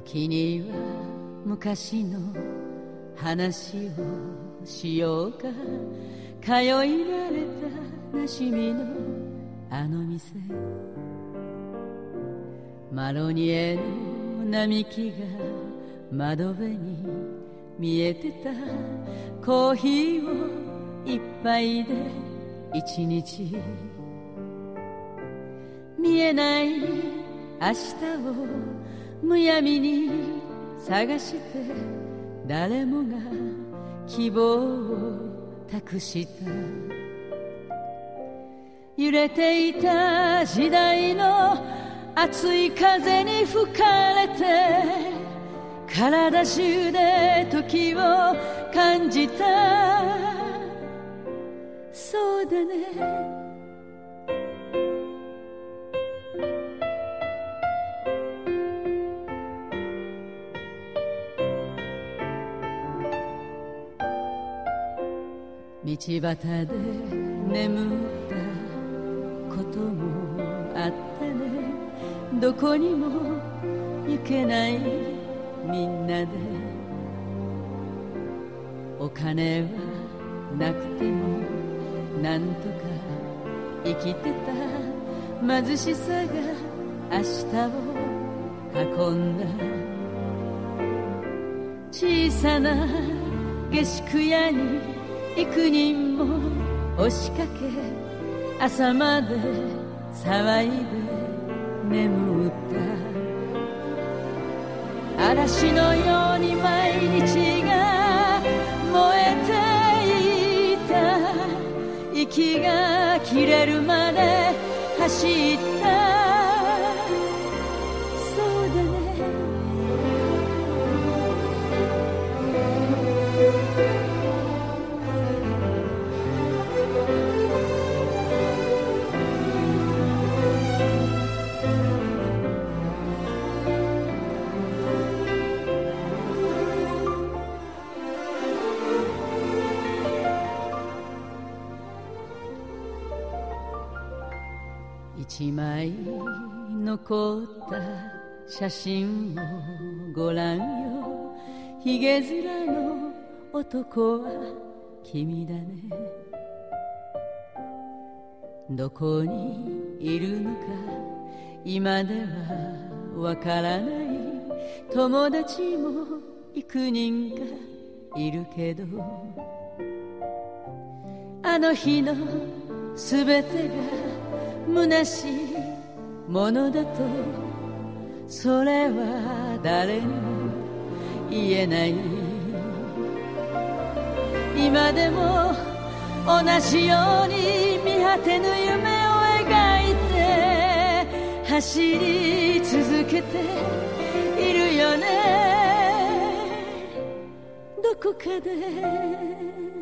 時には昔の話をしようか、通いられたなじみのあの店、マロニエの並木が窓辺に見えてた。コーヒーを一杯で一日、見えない明日をむやみに探して、誰もが希望を託した。揺れていた時代の熱い風に吹かれて、体中で時を感じた。そうだね、道端で眠ったこともあってね、どこにも行けないみんなで、お金はなくてもなんとか生きてた。貧しさが明日を運んだ。小さな下宿屋に幾人も押しかけ、朝まで騒いで眠った。嵐のように毎日が燃えていた。息が切れるまで走った。そうだね、一枚残った写真をご覧よ。ひげ面の男は君だね。どこにいるのか今ではわからない。友達も幾人かいるけど、あの日のすべてが虚しいものだと、それは誰にも言えない。今でも同じように見果てぬ夢を描いて走り続けているよね、どこかで。